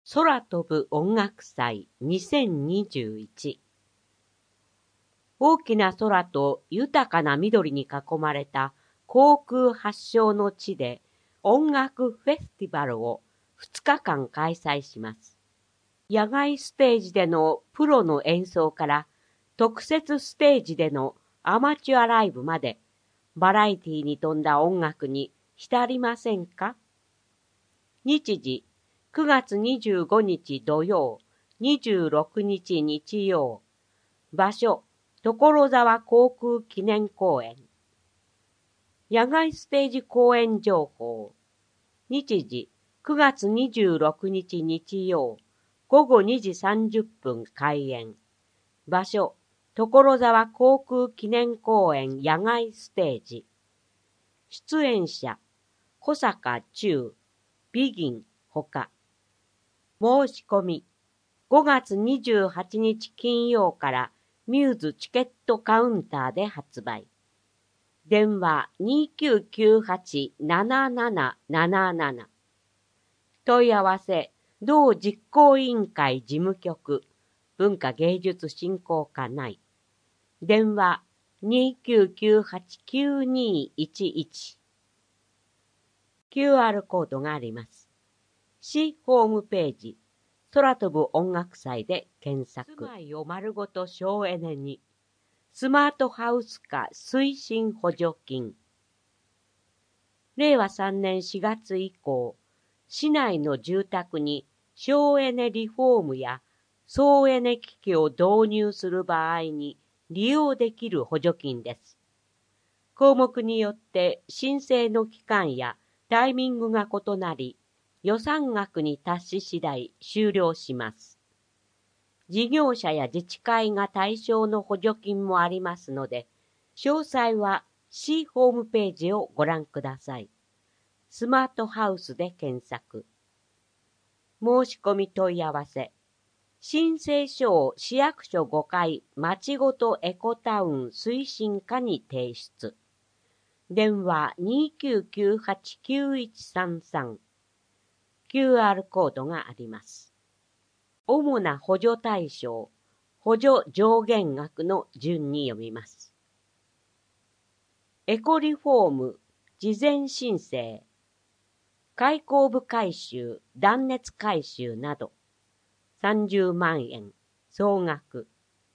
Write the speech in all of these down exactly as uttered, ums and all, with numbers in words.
空飛ぶ音楽祭にせんにじゅういち。大きな空と豊かな緑に囲まれた航空発祥の地で音楽フェスティバルをふつかかん開催します。野外ステージでのプロの演奏から特設ステージでのアマチュアライブまでバラエティに富んだ音楽に浸りませんか？日時くがつにじゅうごにち土曜、にじゅうろくにち日曜。場所、所沢航空記念公園。野外ステージ公演情報。日時、くがつにじゅうろくにち日曜、ごごにじさんじゅっぷん開演。場所、所沢航空記念公園野外ステージ。出演者、小坂忠、ビギンほか。申し込み、ごがつにじゅうはちにち金曜からミューズチケットカウンターで発売。電話 にきゅうきゅうはち なななななななな。問い合わせ、同実行委員会事務局、文化芸術振興課内。電話 にきゅうきゅうはち きゅうにいちいち。キューアール コードがあります。市ホームページ、空飛ぶ音楽祭で検索。住まいを丸ごと省エネに。スマートハウス化推進補助金。れいわさんねんしがつ以降、市内の住宅に省エネリフォームや総エネ機器を導入する場合に利用できる補助金です。項目によって申請の期間やタイミングが異なり、予算額に達し次第終了します。事業者や自治会が対象の補助金もありますので、詳細は市ホームページをご覧ください。スマートハウスで検索。申し込み問い合わせ。申請書を市役所ごかいまちごとエコタウン推進課に提出。電話 にきゅうきゅうはち きゅういちさんさん。キューアール コードがあります。主な補助対象、補助上限額の順に読みます。エコリフォーム、事前申請、開口部改修、断熱改修など、さんじゅうまんえん、総額。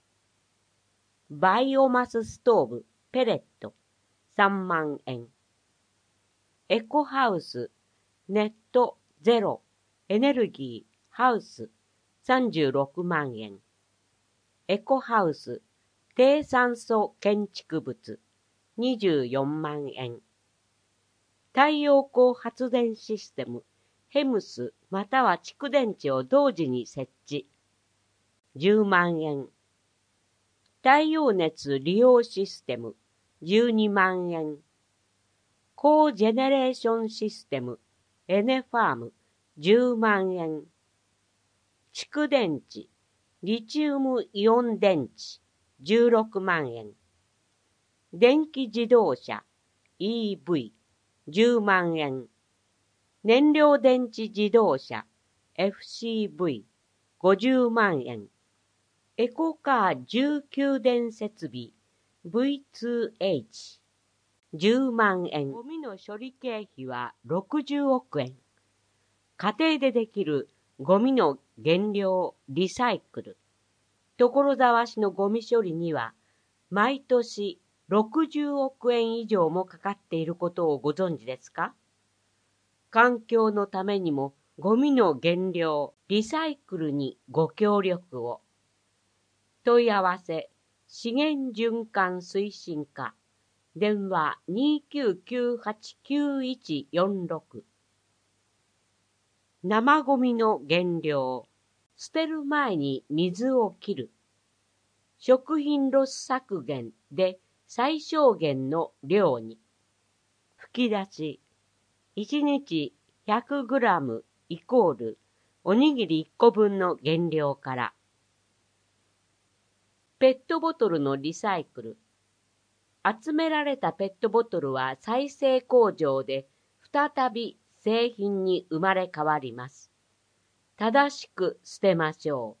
バイオマスストーブ、ペレット、さんまんえん。エコハウス、ネット、ゼロ、エネルギー、ハウス、さんじゅうろくまんえん。エコハウス、低酸素建築物、にじゅうよんまんえん。太陽光発電システム、ヘムスまたは蓄電池を同時に設置、じゅうまんえん。太陽熱利用システム、じゅうにまんえん。コージェネレーションシステム、エネファーム、じゅうまんえん。蓄電池、リチウムイオン電池、じゅうろくまんえん。電気自動車、イーブイ、じゅうまんえん。燃料電池自動車、エフシーブイ、ごじゅうまんえん。エコカー重給電設備、ブイツーエイチ、じゅうまんえん。ゴミの処理経費はろくじゅうおくえん。家庭でできるゴミの減量、リサイクル。所沢市のゴミ処理には、毎年ろくじゅうおくえん以上もかかっていることをご存知ですか？環境のためにもゴミの減量、リサイクルにご協力を。問い合わせ、資源循環推進課。電話 にきゅうきゅうはち きゅういちよんろく。生ゴミの減量、捨てる前に水を切る。食品ロス削減で最小限の量に。吹き出し、いちにち ひゃくグラム イコールおにぎりいっこぶんの減量から。ペットボトルのリサイクル。集められたペットボトルは再生工場で再び製品に生まれ変わります。 正しく捨てましょう。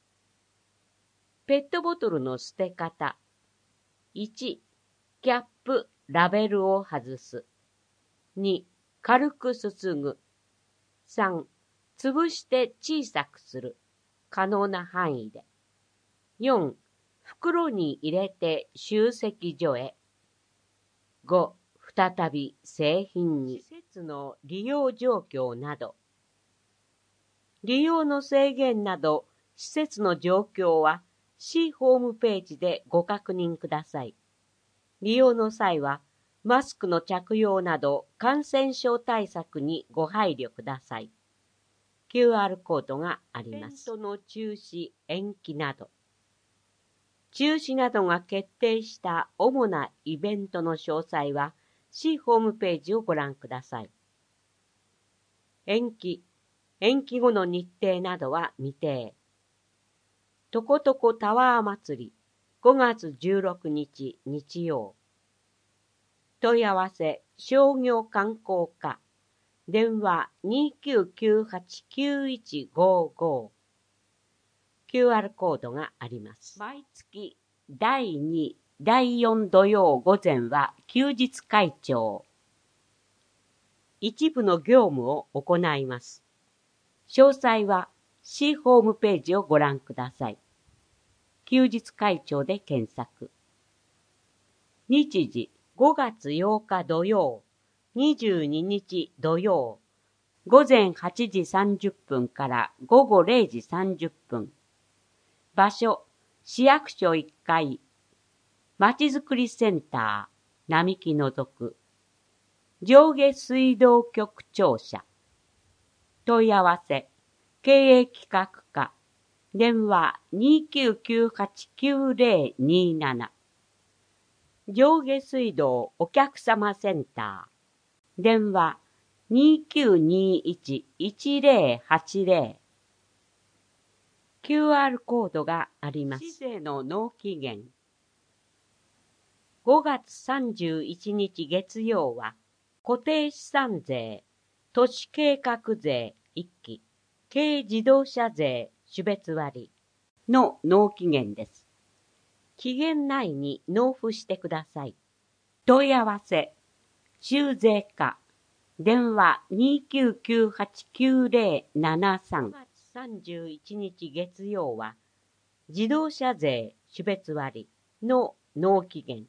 ペットボトルの捨て方。いち、キャップ、ラベルを外す。に、軽くすすぐ。さん、潰して小さくする。可能な範囲で。よん、袋に入れて集積所へ。ご、再び製品に。施設の利用状況など。利用の制限など、施設の状況は、市ホームページでご確認ください。利用の際は、マスクの着用など感染症対策にご配慮ください。キューアール コードがあります。イベントの中止、延期など。中止などが決定した主なイベントの詳細は、市ホームページをご覧ください。延期、延期後の日程などは未定。とことこタワー祭り、ごがつじゅうろくにち日曜。問い合わせ、商業観光課。電話 にきゅうきゅうはちきゅういちごご。キューアール コードがあります。毎月だいに、だいよん土曜午前は休日会長。一部の業務を行います。詳細は市ホームページをご覧ください。休日会長で検索。日時ごがつようか土曜、にじゅうににち土曜、午前はちじさんじゅっぷんから午後れいじさんじゅっぷん。場所、市役所いっかい。まちづくりセンター、並木のぞく。上下水道局庁舎。問い合わせ、経営企画課。電話 にきゅうきゅうはちきゅうぜろになな。上下水道お客様センター。電話 にきゅうにいちいちぜろはちぜろ。キューアール コードがあります。市税の納期限。ごがつさんじゅういちにち月曜は、固定資産税、都市計画税いっき、軽自動車税種別割の納期限です。期限内に納付してください。問い合わせ、州税課、電話 にきゅうきゅうはちきゅうぜろななさん。ごがつさんじゅういちにち月曜は、自動車税種別割の納期限。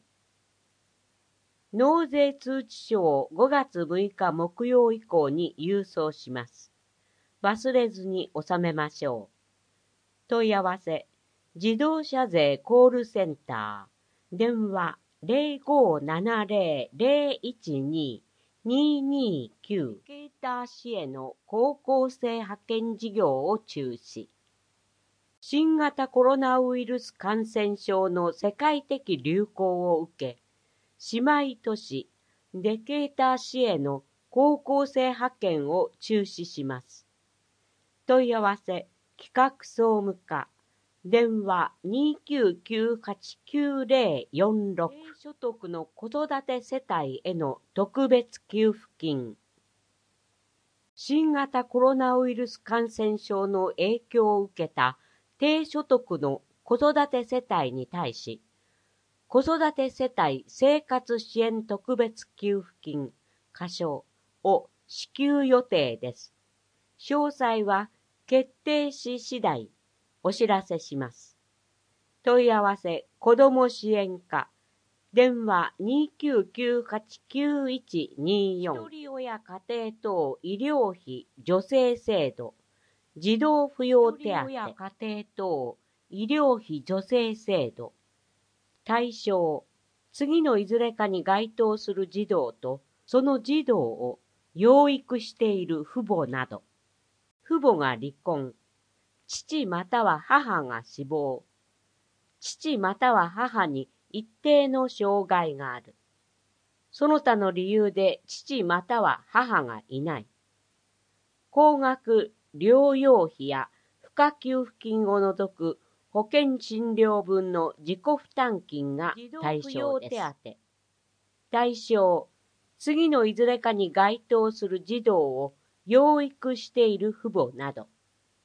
納税通知書をごがつむいか木曜以降に郵送します。忘れずに納めましょう。問い合わせ、自動車税コールセンター、電話 ぜろごななぜろぜろいちに ににきゅう。エデュケーター支援の高校生派遣事業を中止。新型コロナウイルス感染症の世界的流行を受け、姉妹都市デケーター市への高校生派遣を中止します。問い合わせ、企画総務課、電話 にきゅうきゅうはちきゅうぜろよんろく。低所得の子育て世帯への特別給付金。新型コロナウイルス感染症の影響を受けた低所得の子育て世帯に対し、子育て世帯生活支援特別給付金、仮称を支給予定です。詳細は決定し次第お知らせします。問い合わせ、子ども支援課、電話 にきゅうきゅうはちきゅういちによん。ひとり親家庭等医療費助成制度、児童扶養手当、ひとり親家庭等医療費助成制度。対象、次のいずれかに該当する児童と、その児童を養育している父母など。父母が離婚、父または母が死亡、父または母に一定の障害がある。その他の理由で父または母がいない。高額療養費や付加給付金を除く保険診療分の自己負担金が対象です。対象、次のいずれかに該当する児童を養育している父母など。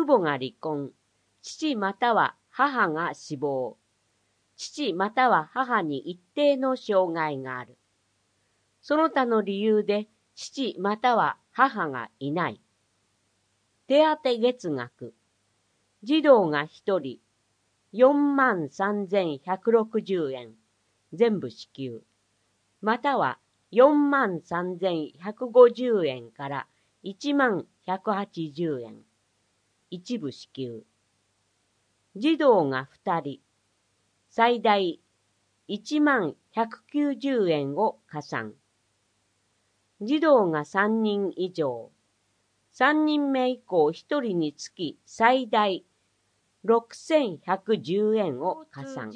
母が離婚、父または母が死亡、父または母に一定の障害がある。その他の理由で父または母がいない。手当月額、児童が一人、よんまんさんぜんひゃくろくじゅうえん、全部支給。またはよんまんさんぜんひゃくごじゅうえんからいちまんひゃくはちじゅうえん、一部支給。児童が二人、最大いちまんひゃくきゅうじゅうえんを加算。児童が三人以上、三人目以降一人につき最大ろくせんひゃくじゅうえんを加算。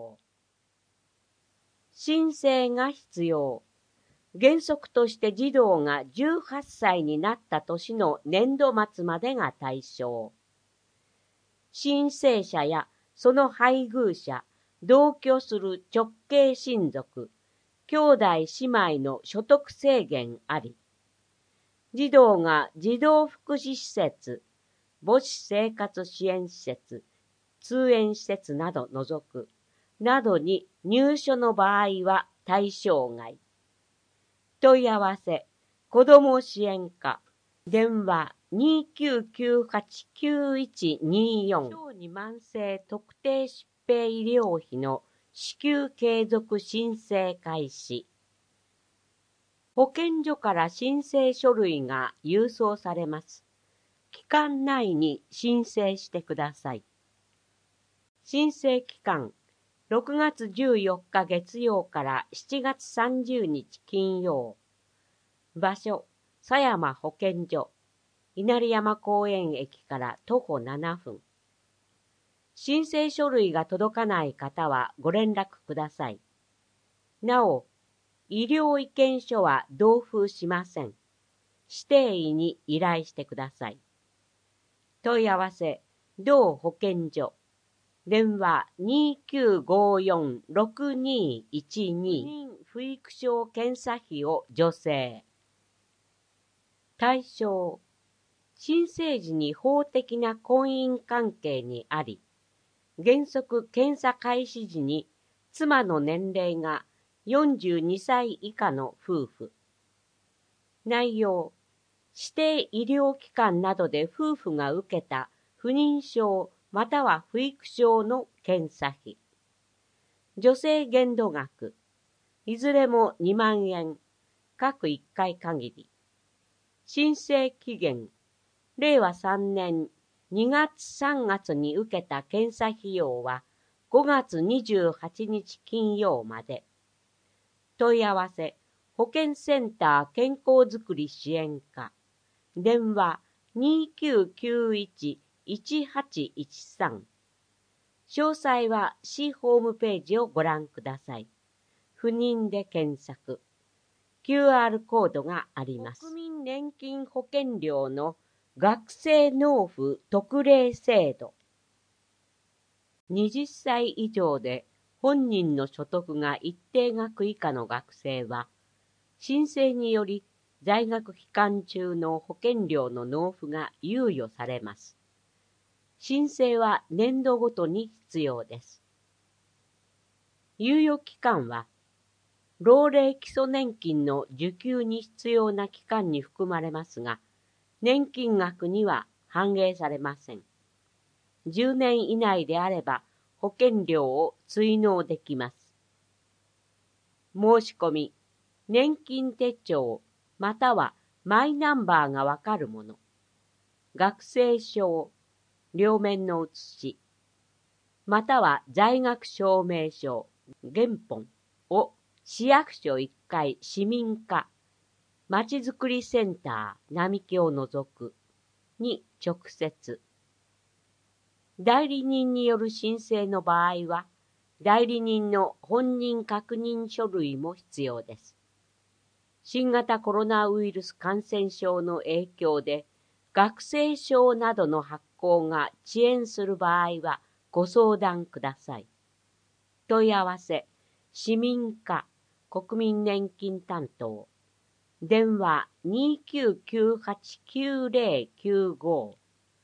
申請が必要。原則として児童がじゅうはっさいになった年の年度末までが対象。申請者やその配偶者、同居する直系親族、兄弟姉妹の所得制限あり。児童が児童福祉施設、母子生活支援施設、通園施設など除く、などに入所の場合は対象外。問い合わせ、子ども支援課、電話にきゅうきゅうはちきゅういちによん、小児慢性特定疾病医療費の支給継続申請開始。保健所から申請書類が郵送されます。期間内に申請してください。申請期間、ろくがつじゅうよっか月曜からしちがつさんじゅうにち金曜。場所、狭山保健所。稲荷山公園駅から徒歩ななふん。申請書類が届かない方はご連絡ください。なお、医療意見書は同封しません。指定医に依頼してください。問い合わせ、同保健所。電話にきゅうごよんろくにいちに。不妊不育症検査費を助成。対象。新生児に法的な婚姻関係にあり、原則検査開始時に妻の年齢がよんじゅうにさい以下の夫婦。内容、指定医療機関などで夫婦が受けた不妊症または不育症の検査費。助成限度額、いずれもにまんえん、各いっかい限り。申請期限、れいわさんねんにがつさんがつに受けた検査費用はごがつにじゅうはちにち金曜まで。問い合わせ、保健センター健康づくり支援課。電話にきゅうきゅういちいちはちいちさん。詳細は市ホームページをご覧ください。不妊で検索。キューアール コードがあります。国民年金保険料の学生納付特例制度。はたち以上で本人の所得が一定額以下の学生は、申請により在学期間中の保険料の納付が猶予されます。申請は年度ごとに必要です。猶予期間は、老齢基礎年金の受給に必要な期間に含まれますが、年金額には反映されません。じゅうねん以内であれば保険料を追納できます。申し込み、年金手帳またはマイナンバーがわかるもの、学生証、両面の写し、または在学証明書、原本を市役所いっかい市民課、まちづくりセンター並木を除くに直接。代理人による申請の場合は、代理人の本人確認書類も必要です。新型コロナウイルス感染症の影響で、学生証などの発行が遅延する場合はご相談ください。問い合わせ、市民課、国民年金担当。電話にきゅうきゅうはちきゅうぜろきゅうご。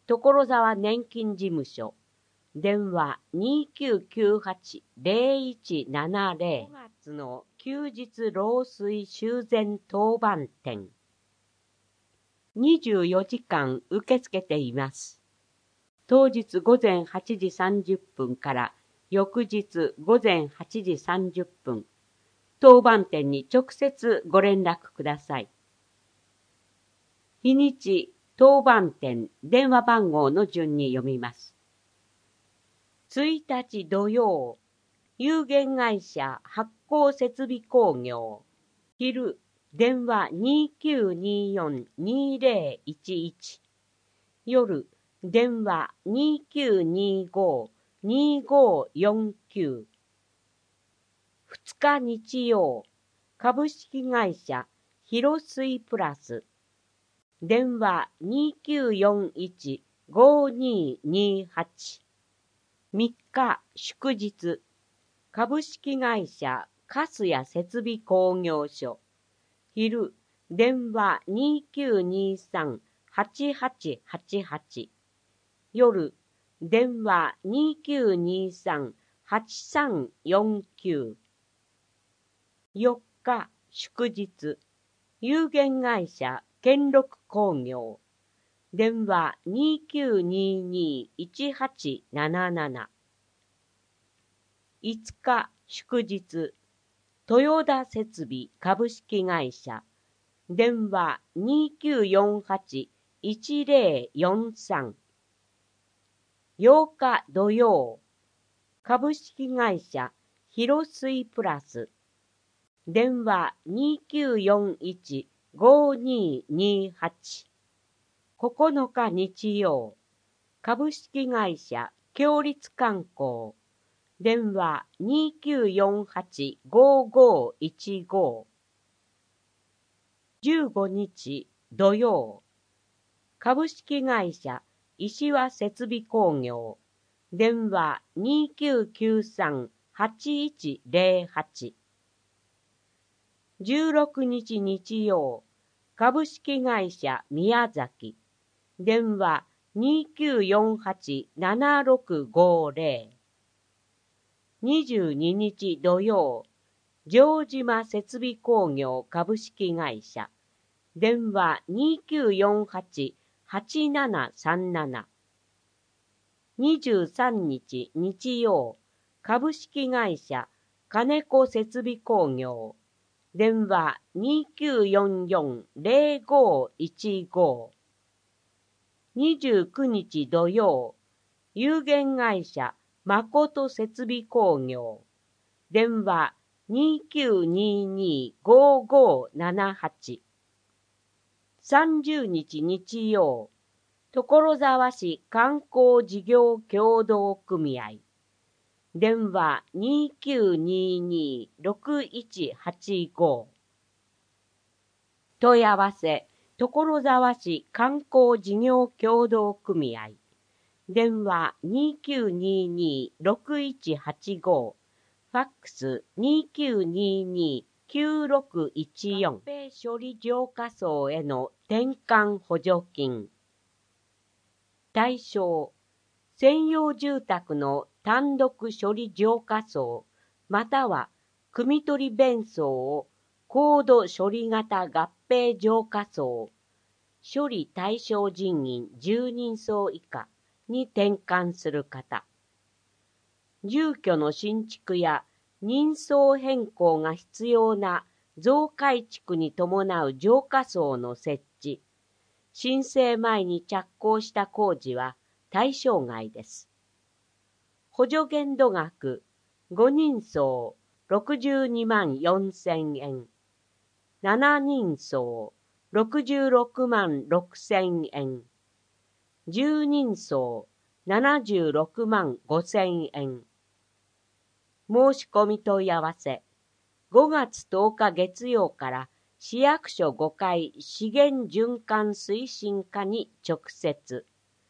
所沢年金事務所、電話 にきゅうきゅうはち ゼロいちななゼロ。ごがつの休日漏水修繕当番店。にじゅうよじかん受け付けています。当日午前はちじさんじゅっぷんから翌日午前はちじさんじゅっぷん、当番店に直接ご連絡ください。日にち、当番店、電話番号の順に読みます。いちにち土曜、有限会社発酵設備工業。昼、電話 にきゅうによん にゼロいちいち。夜、電話 にきゅうにご にごよんきゅう。二日日曜、株式会社広水プラス。電話 にきゅうよんいち ごににはち。三日祝日、株式会社粕谷設備工業所。昼、電話 にきゅうにさん はちはちはちはち。夜、電話 にきゅうにさん はちさんよんきゅう。四日祝日、有限会社兼六工業。電話 にきゅうにに いちはちなななな。五日祝日、豊田設備株式会社。電話 にきゅうよんはち いちゼロよんさん。八日土曜、株式会社広水プラス。電話 にきゅうよんいち ごににはち。九日日曜、株式会社共立観光。電話 にきゅうよんはち ごごいちご。十五日土曜、株式会社石和設備工業。電話 にきゅうきゅうさん はちいちゼロはち。十六日日曜、株式会社宮崎。電話 にきゅうよんはち ななろくごゼロ。二十二日土曜、城島設備工業株式会社。電話 にきゅうよんはち はちななさんなな。二十三日日曜、株式会社金子設備工業。電話 にきゅうよんよん ゼロごいちご。二十九日土曜、有限会社誠設備工業。電話 にきゅうにに ごごななはち。三十日日曜、所沢市観光事業協同組合。電話 にきゅうにに ろくいちはちご。問い合わせ、所沢市観光事業協同組合。電話 にきゅうにに ろくいちはちご。ファックス にきゅうにに きゅうろくいちよん。合併処理浄化槽への転換補助金。対象、専用住宅の単独処理浄化槽または汲取弁槽を高度処理型合併浄化槽、処理対象人員じゅうにんそう以下に転換する方。住居の新築や人相変更が必要な増改築に伴う浄化槽の設置、申請前に着工した工事は対象外です。補助限度額、ごにんそうろくじゅうにまんよんせんえん、しちにんそうろくじゅうろくまんろくせんえん、じゅうにんそうななじゅうろくまんごせんえん。申し込み問い合わせ、ごがつとおか月曜から市役所ごかい資源循環推進課に直接。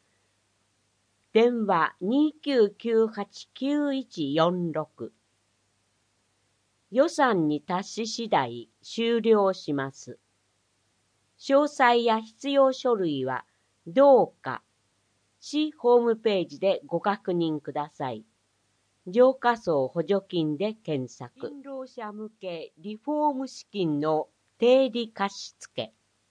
電話 にきゅうきゅうはち きゅういちよんろく。予算に達し次第終了します。詳細や必要書類はどうか市ホームページでご確認ください。浄化層補助金で検索。勤労者向けリフォーム資金の定理貸付。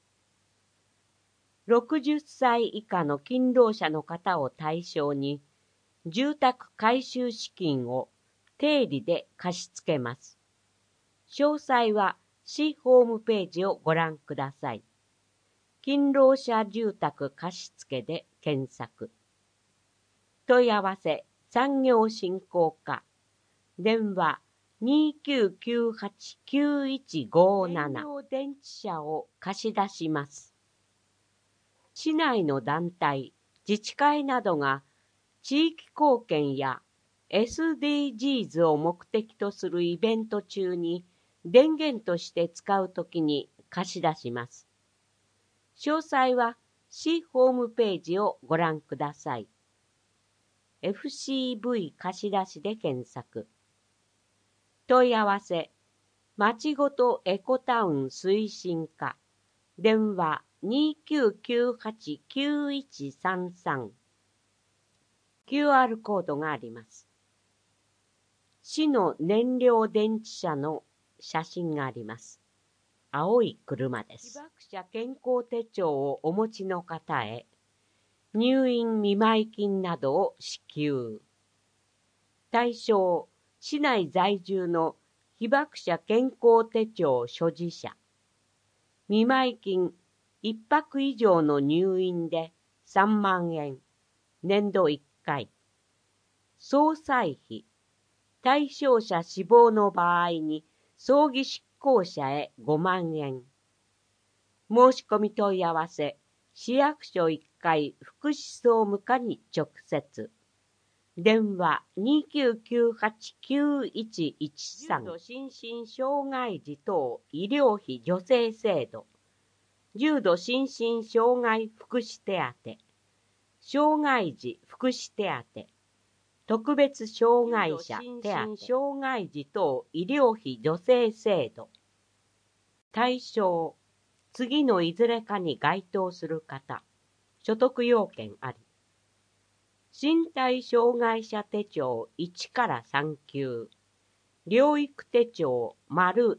ろくじゅっさい以下の勤労者の方を対象に、住宅改修資金を定理で貸し付けます。詳細は市ホームページをご覧ください。勤労者住宅貸付で検索。問い合わせ産業振興課。電話にきゅうきゅうはちきゅういちごなな。電動電池車を貸し出します。市内の団体、自治会などが地域貢献や エスディージーズ を目的とするイベント中に電源として使うときに貸し出します。詳細は市ホームページをご覧ください。エフシーブイ 貸し出しで検索。問い合わせ、まちごとエコタウン推進課。電話にきゅうきゅうはちきゅういちさんさん。キューアール コードがあります。市の燃料電池車の写真があります。青い車です。被爆者健康手帳をお持ちの方へ、入院見舞い金などを支給。対象、市内在住の被爆者健康手帳所持者。見舞い金、一泊以上の入院でさんまんえん、年度いっかい。葬祭費、対象者死亡の場合に葬儀執行者へごまんえん。申し込み問い合わせ、市役所いっかい福祉総務課に直接。電話にきゅうきゅうはちきゅういちいちさん。重度心身障害児等医療費助成制度。重度心身障害福祉手当。障害児福祉手当。特別障害者手当。障害児等医療費助成制度。対象、次のいずれかに該当する方。所得要件あり。身体障害者手帳いちからさん級、療育手帳丸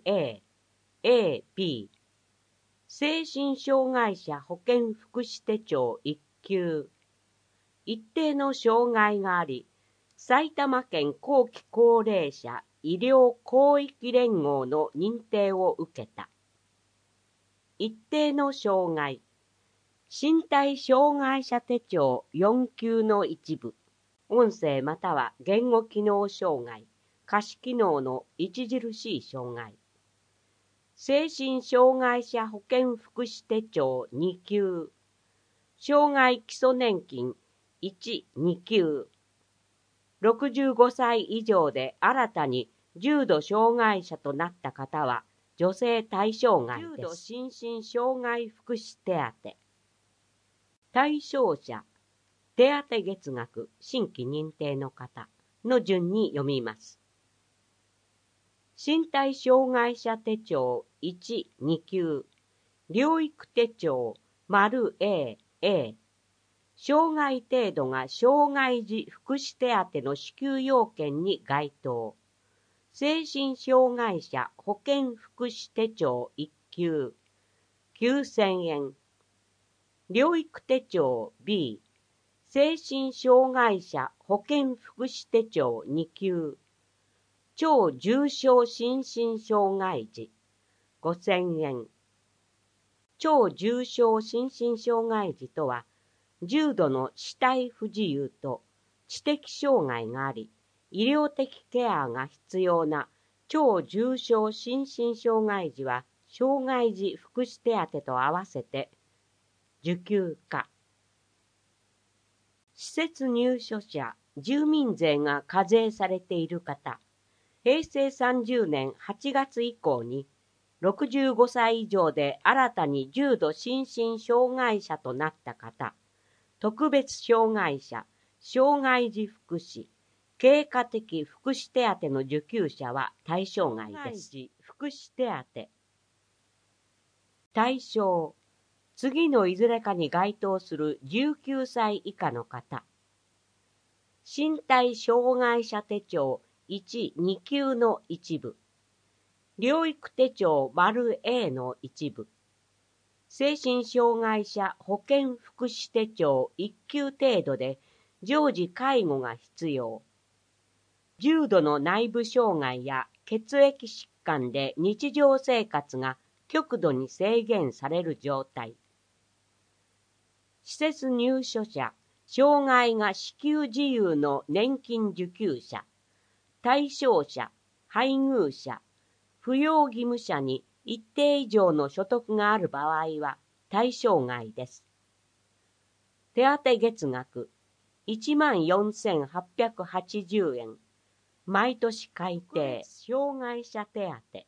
A、A、B、精神障害者保健福祉手帳いっ級、一定の障害があり、埼玉県後期高齢者医療広域連合の認定を受けた。一定の障害、身体障害者手帳よん級の一部、音声または言語機能障害、下肢機能の著しい障害。精神障害者保健福祉手帳に級、障害基礎年金いち、に級。ろくじゅうごさい以上で新たに重度障害者となった方は助成対象外です。重度心身障害福祉手当。対象者、手当月額、新規認定の方の順に読みます。身体障害者手帳いち、に級、療育手帳丸 A、A、障害程度が障害児福祉手当の支給要件に該当。精神障害者保健福祉手帳いっ級、きゅうせんえん。療育手帳 B、精神障害者保健福祉手帳に級、超重症心身障害児ごせんえん。超重症心身障害児とは、重度の肢体不自由と知的障害があり、医療的ケアが必要な超重症心身障害児は、障害児福祉手当と合わせて受給可。施設入所者、住民税が課税されている方、へいせいさんじゅうねんはちがつ以降に、ろくじゅうごさい以上で新たに重度心身障害者となった方、特別障害者、障害児福祉、経過的福祉手当の受給者は対象外です。福祉手当。対象、 次のいずれかに該当するじゅうきゅうさい以下の方。身体障害者手帳いち、に級の一部。療育手帳 ⑤A の一部。精神障害者保健福祉手帳いっ級程度で常時介護が必要。重度の内部障害や血液疾患で日常生活が極度に制限される状態。施設入所者、障害が支給自由の年金受給者、対象者、配偶者、扶養義務者に一定以上の所得がある場合は対象外です。手当月額いちまんよんせんはっぴゃくはちじゅうえん。毎年改定、障害者手当。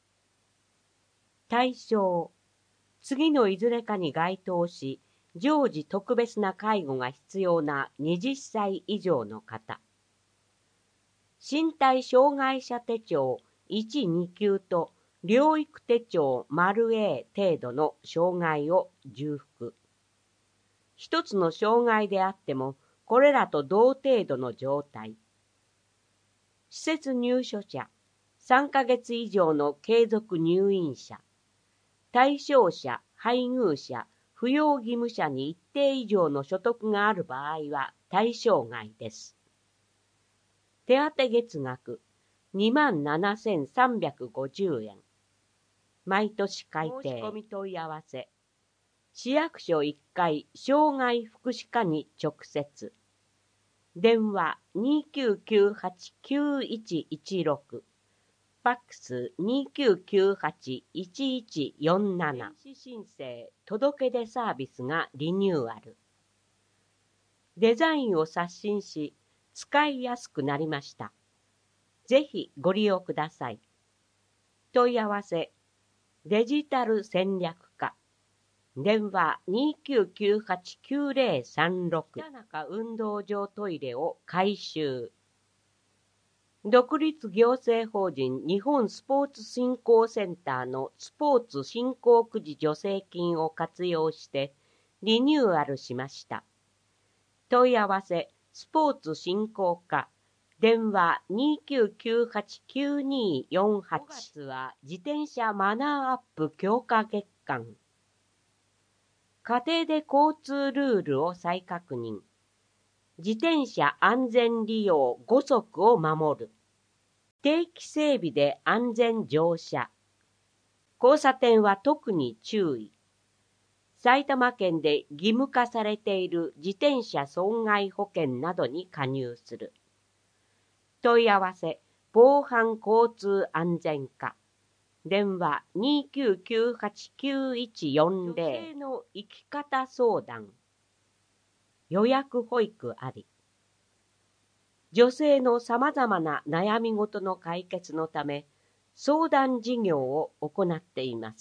対象、次のいずれかに該当し、常時特別な介護が必要なはたち以上の方。身体障害者手帳いち、に級と療育手帳 ⑤A 程度の障害を重複。一つの障害であっても、これらと同程度の状態。施設入所者、さんかげつ以上の継続入院者、対象者、配偶者、扶養義務者に一定以上の所得がある場合は対象外です。手当月額にまんななせんさんびゃくごじゅうえん。毎年改定。申し込み問い合わせ。市役所いっかい障害福祉課に直接。電話にきゅうきゅうはち きゅういちいちろく。ファックスにきゅうきゅうはち いちいちよんなな。電子申請届出サービスがリニューアル。デザインを刷新し、使いやすくなりました。ぜひご利用ください。問い合わせ、デジタル戦略課。電話にきゅうきゅうはち きゅうぜろさんろく。田中運動場トイレを改修。独立行政法人日本スポーツ振興センターのスポーツ振興くじ助成金を活用してリニューアルしました。問い合わせ、スポーツ振興課。電話にきゅうきゅうはち きゅうによんはち。ごがつは自転車マナーアップ強化月間。家庭で交通ルールを再確認。自転車安全利用ご則を守る。定期整備で安全乗車。交差点は特に注意。埼玉県で義務化されている自転車損害保険などに加入する。問い合わせ、防犯交通安全課。電話にきゅうきゅうはち きゅういちよんぜろ。女性の生き方相談。予約保育あり。女性のさまざまな悩み事の解決のため、相談事業を行っています。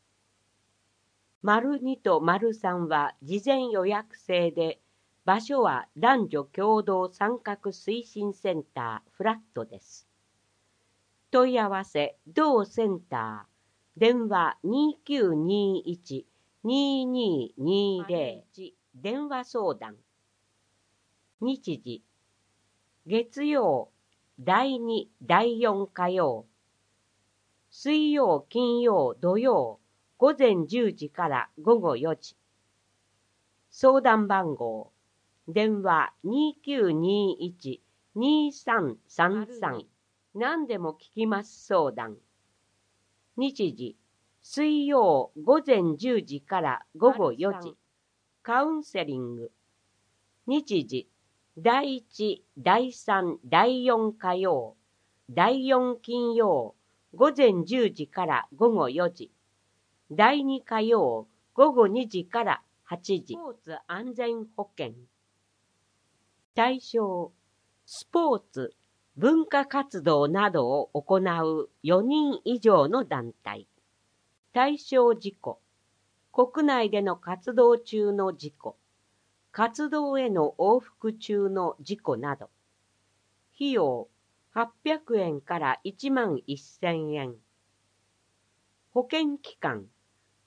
丸にと丸さんは事前予約制で、場所は男女共同参画推進センターフラットです。問い合わせ、同センター、電話にきゅうにいち にににぜろ、電話相談。日時、月曜、だいに、だいよん火曜、水曜、金曜、土曜、午前じゅうじから午後よじ。相談番号、電話にきゅうにいち にさんさんさん。何でも聞きます相談。日時、水曜午前じゅうじから午後よじ。カウンセリング。日時、だいいち、だいさん、だいよん火曜、だいよん金曜、午前じゅうじから午後よじ。だいに火曜、午後にじからはちじ。スポーツ安全保険。対象、スポーツ、文化活動などを行うよにん以上の団体。対象事項、国内での活動中の事項、活動への往復中の事項など。費用、はっぴゃくえんからいちまんせんえん。保険期間、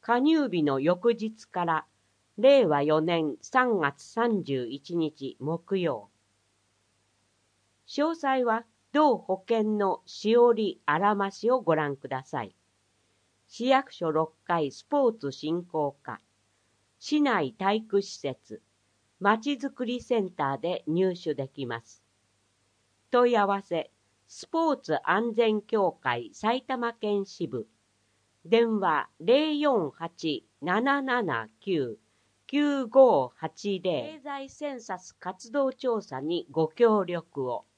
加入日の翌日かられいわよねんさんがつさんじゅういちにち木曜。詳細は同保険のしおりあらましをご覧ください。市役所ろっかいスポーツ振興課、市内体育施設、まちづくりセンターで入手できます。問い合わせ、スポーツ安全協会埼玉県支部、電話 ゼロよんはち ななななきゅう きゅうごはちゼロ 経済センサス活動調査にご協力を。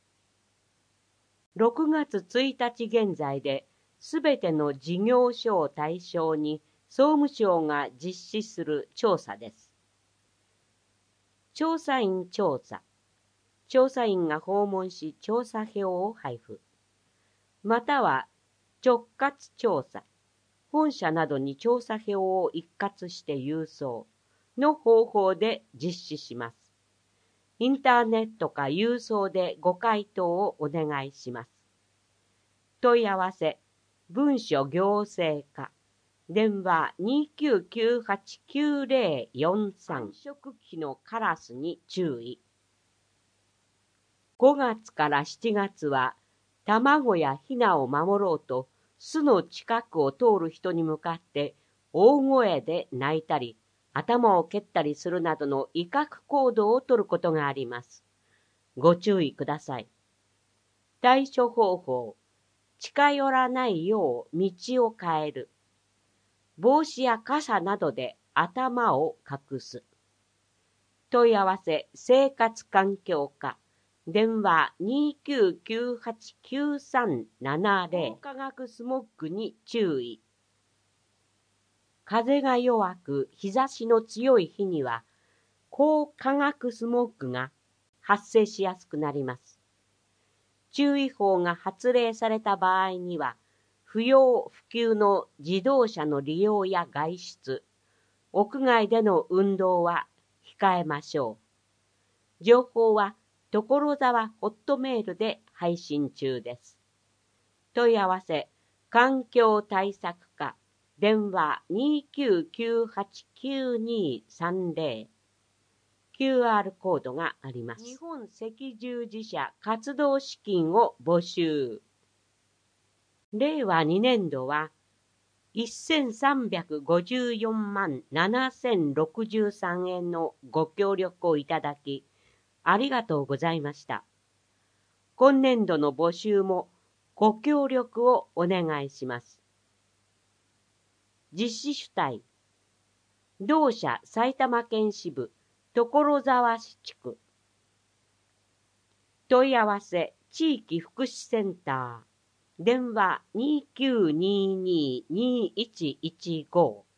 ろくがつついたち現在で、すべての事業所を対象に総務省が実施する調査です。調査員調査。調査員が訪問し調査票を配布。または直轄調査。本社などに調査票を一括して郵送の方法で実施します。インターネットか郵送でご回答をお願いします。問い合わせ、文書行政課、電話 にきゅうきゅうはちきゅうゼロよんさん、繁殖期のカラスに注意。ごがつからしちがつは、卵やヒナを守ろうと、巣の近くを通る人に向かって大声で鳴いたり、頭を蹴ったりするなどの威嚇行動をとることがあります。ご注意ください。対処方法。近寄らないよう道を変える。帽子や傘などで頭を隠す。問い合わせ、生活環境課。電話 にきゅうきゅうはちきゅうさんななゼロ。高化学スモッグに注意。風が弱く日差しの強い日には、高化学スモッグが発生しやすくなります。注意報が発令された場合には、不要不急の自動車の利用や外出、屋外での運動は控えましょう。情報は所沢ホットメールで配信中です。問い合わせ、環境対策課、電話 にきゅうきゅうはちきゅうにさんゼロ。キューアール コードがあります。日本赤十字社活動資金を募集。れいわにねんどはせんさんびゃくごじゅうよんまんななせんろくじゅうさんえんのご協力をいただき、ありがとうございました。今年度の募集もご協力をお願いします。実施主体、同社埼玉県支部、所沢市地区。問い合わせ、地域福祉センター。電話 にきゅうにに にいちいちご。